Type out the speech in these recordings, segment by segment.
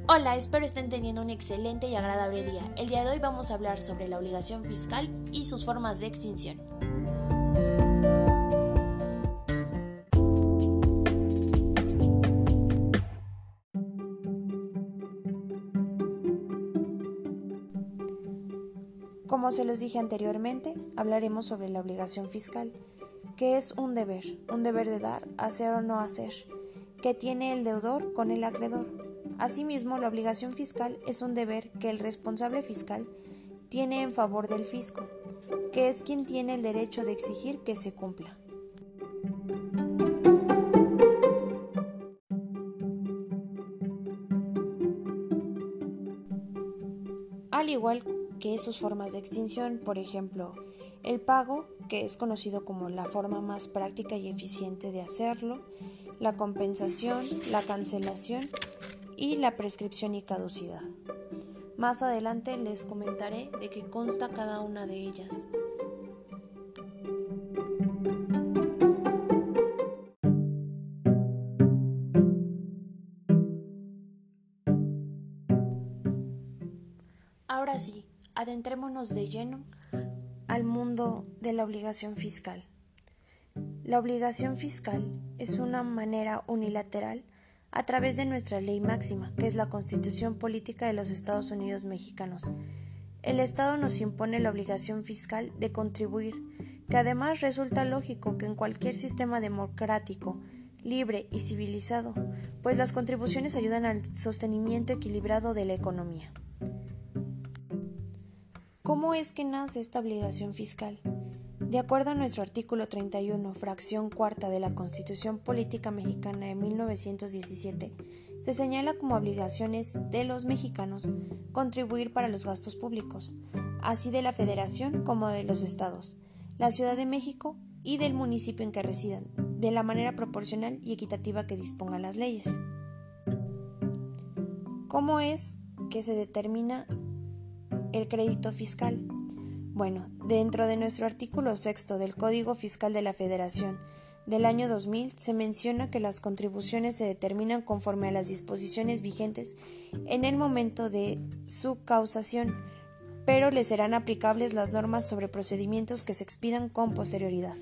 Hola, espero estén teniendo un excelente y agradable día. El día de hoy vamos a hablar sobre la obligación fiscal y sus formas de extinción. Como se los dije anteriormente, hablaremos sobre la obligación fiscal, que es un deber de dar, hacer o no hacer, que tiene el deudor con el acreedor. Asimismo, la obligación fiscal es un deber que el responsable fiscal tiene en favor del fisco, que es quien tiene el derecho de exigir que se cumpla. Al igual que sus formas de extinción, por ejemplo, el pago, que es conocido como la forma más práctica y eficiente de hacerlo, la compensación, la cancelación y la prescripción y caducidad. Más adelante les comentaré de qué consta cada una de ellas. Ahora sí, adentrémonos de lleno al mundo de la obligación fiscal. La obligación fiscal es una manera unilateral a través de nuestra ley máxima, que es la Constitución Política de los Estados Unidos Mexicanos. El Estado nos impone la obligación fiscal de contribuir, que además resulta lógico que en cualquier sistema democrático, libre y civilizado, pues las contribuciones ayudan al sostenimiento equilibrado de la economía. ¿Cómo es que nace esta obligación fiscal? De acuerdo a nuestro artículo 31, fracción cuarta de la Constitución Política Mexicana de 1917, se señala como obligaciones de los mexicanos contribuir para los gastos públicos, así de la Federación como de los estados, la Ciudad de México y del municipio en que residan, de la manera proporcional y equitativa que dispongan las leyes. ¿Cómo es que se determina el crédito fiscal? Bueno, dentro de nuestro artículo 6 del Código Fiscal de la Federación del año 2000 se menciona que las contribuciones se determinan conforme a las disposiciones vigentes en el momento de su causación, pero les serán aplicables las normas sobre procedimientos que se expidan con posterioridad.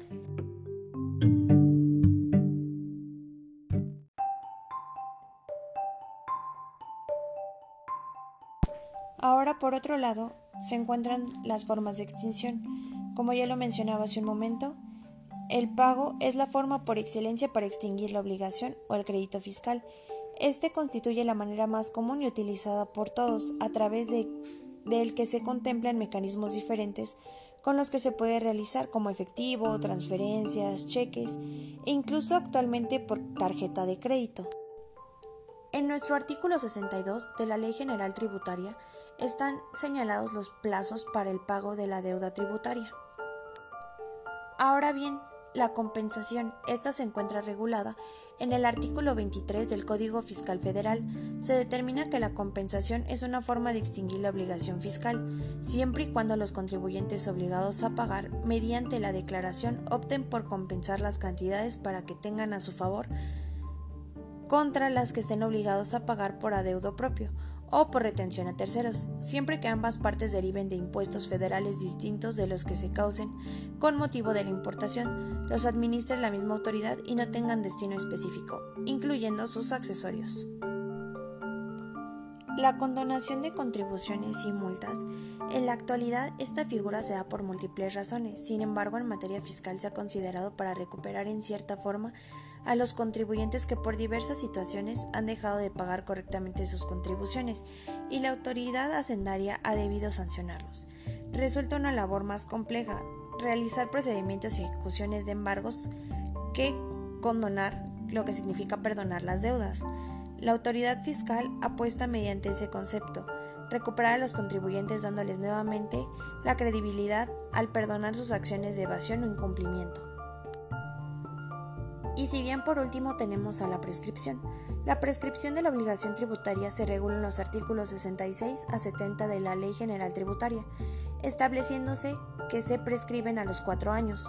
Ahora, por otro lado, se encuentran las formas de extinción. Como ya lo mencionaba hace un momento, el pago es la forma por excelencia para extinguir la obligación o el crédito fiscal. Este constituye la manera más común y utilizada por todos, a través del que se contemplan mecanismos diferentes con los que se puede realizar, como efectivo, transferencias, cheques e incluso actualmente por tarjeta de crédito. En nuestro artículo 62 de la Ley General Tributaria están señalados los plazos para el pago de la deuda tributaria. Ahora bien, la compensación, esta se encuentra regulada en el artículo 23 del Código Fiscal Federal. Se determina que la compensación es una forma de extinguir la obligación fiscal, siempre y cuando los contribuyentes obligados a pagar mediante la declaración opten por compensar las cantidades para que tengan a su favor contra las que estén obligados a pagar por adeudo propio o por retención a terceros, siempre que ambas partes deriven de impuestos federales distintos de los que se causen con motivo de la importación, los administre la misma autoridad y no tengan destino específico, incluyendo sus accesorios. La condonación de contribuciones y multas. En la actualidad, esta figura se da por múltiples razones. Sin embargo, en materia fiscal se ha considerado para recuperar en cierta forma a los contribuyentes que por diversas situaciones han dejado de pagar correctamente sus contribuciones y la autoridad hacendaria ha debido sancionarlos. Resulta una labor más compleja realizar procedimientos y ejecuciones de embargos que condonar, lo que significa perdonar las deudas. La autoridad fiscal apuesta mediante ese concepto, recuperar a los contribuyentes dándoles nuevamente la credibilidad al perdonar sus acciones de evasión o incumplimiento. Y si bien por último tenemos a la prescripción. La prescripción de la obligación tributaria se regula en los artículos 66 a 70 de la Ley General Tributaria, estableciéndose que se prescriben a los 4 años,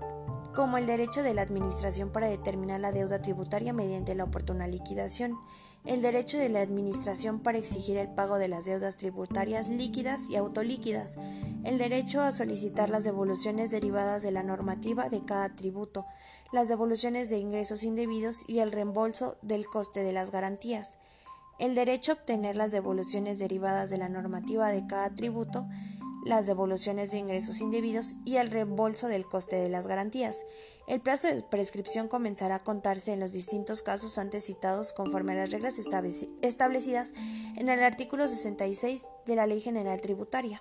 como el derecho de la administración para determinar la deuda tributaria mediante la oportuna liquidación, el derecho de la administración para exigir el pago de las deudas tributarias líquidas y autolíquidas, el derecho a solicitar las devoluciones derivadas de la normativa de cada tributo, las devoluciones de ingresos indebidos y el reembolso del coste de las garantías, el derecho a obtener las devoluciones derivadas de la normativa de cada tributo, las devoluciones de ingresos indebidos y el reembolso del coste de las garantías. El plazo de prescripción comenzará a contarse en los distintos casos antes citados conforme a las reglas establecidas en el artículo 66 de la Ley General Tributaria.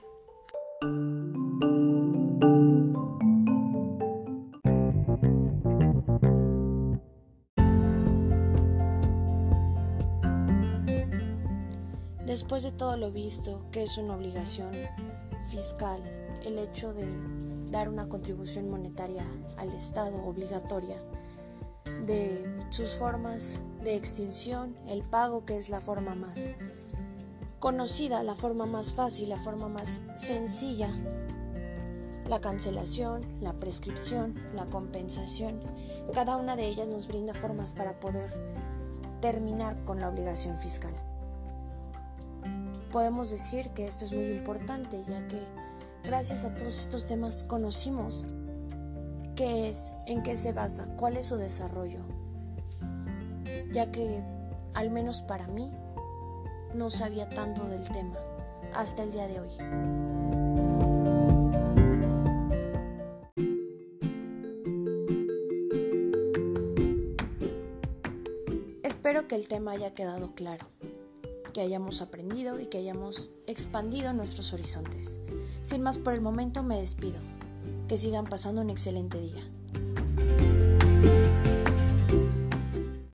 Después de todo lo visto, que es una obligación fiscal, el hecho de dar una contribución monetaria al Estado obligatoria, de sus formas de extinción, el pago, que es la forma más conocida, la forma más fácil, la forma más sencilla, la cancelación, la prescripción, la compensación, cada una de ellas nos brinda formas para poder terminar con la obligación fiscal. Podemos decir que esto es muy importante, ya que gracias a todos estos temas conocimos qué es, en qué se basa, cuál es su desarrollo, ya que al menos para mí no sabía tanto del tema hasta el día de hoy. Espero que el tema haya quedado claro, que hayamos aprendido y que hayamos expandido nuestros horizontes. Sin más por el momento, me despido. Que sigan pasando un excelente día.